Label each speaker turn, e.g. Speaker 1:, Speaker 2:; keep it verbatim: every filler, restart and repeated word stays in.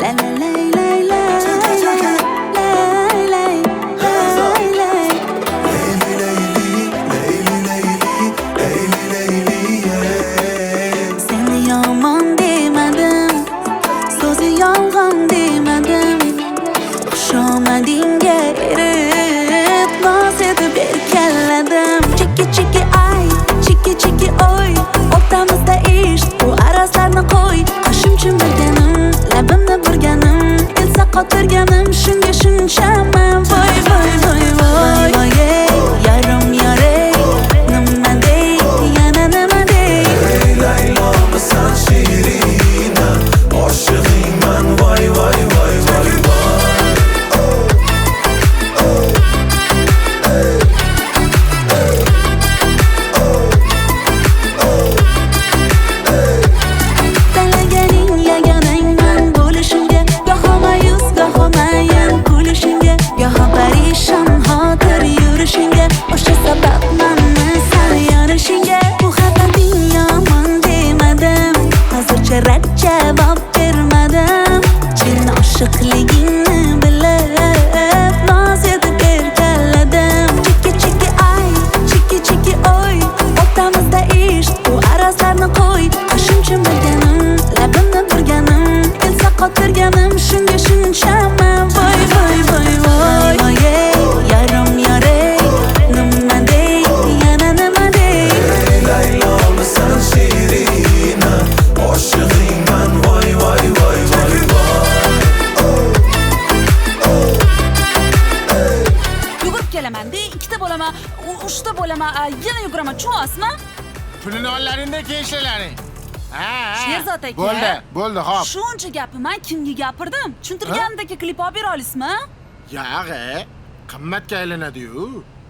Speaker 1: Qotirganim shunga shunchaman voy voy voy voy voy yarim yaray nima dey yana nima dey
Speaker 2: ey laylomisan shirina oshig'ingman voy voy voy voy
Speaker 1: Talaganing yagonangman bo'lishingga goho mayus goho mayin kulishingga goho parishon xotir yurishingga o'sha sababmanmi san yonishingga bu xabaring yomon demadim hozircha rad javob bermadim chin oshiqligingni bilib noz etib erkaladim chiki chiki ay chiki chiki oy o'rtamizda ish bu arazlarni qo'y qo'shimcha bilganim labimni burganim kelsa qotirganim shunga shunchaman voy voy voy voy voy yarim yaray nima dey yana nima dey
Speaker 2: ey laylomisan shirina oshig'ingman voy voy voy voy
Speaker 3: Yugurib kelaman-da, ikkita bo'laman, uchta bo'laman, yana yuguraman, tushunasizmi?
Speaker 4: Pulini ollaringda keyin ishlaring. Ha.
Speaker 3: Sherzod aka.
Speaker 4: Bo'ldi, bo'ldi, xo'p.
Speaker 3: Shuncha gapni men kimga gapirdim? Tushuntirganimdagi klip olib bera olasizmi?
Speaker 4: Yog'i, qimmatga aylanadi-yu.